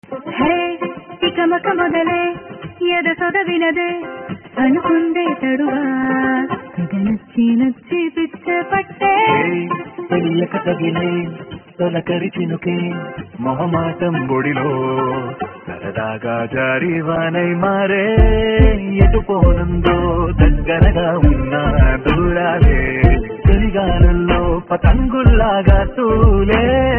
హే ఇకమక మొదలే ఎద సొదవినదే అనుకుందే తడువా నచ్చి నచ్చి పిచ్చ పట్టే తెలియక తగిలే తొలకరి చినుకే మొహమాటం బొడిలో సరదాగా జారి వానై మారే ఎటు పోనుందో దగ్గరగా ఉన్న దూరాలే చలిగాలుల్లో పతంగుల్లాగా తూలే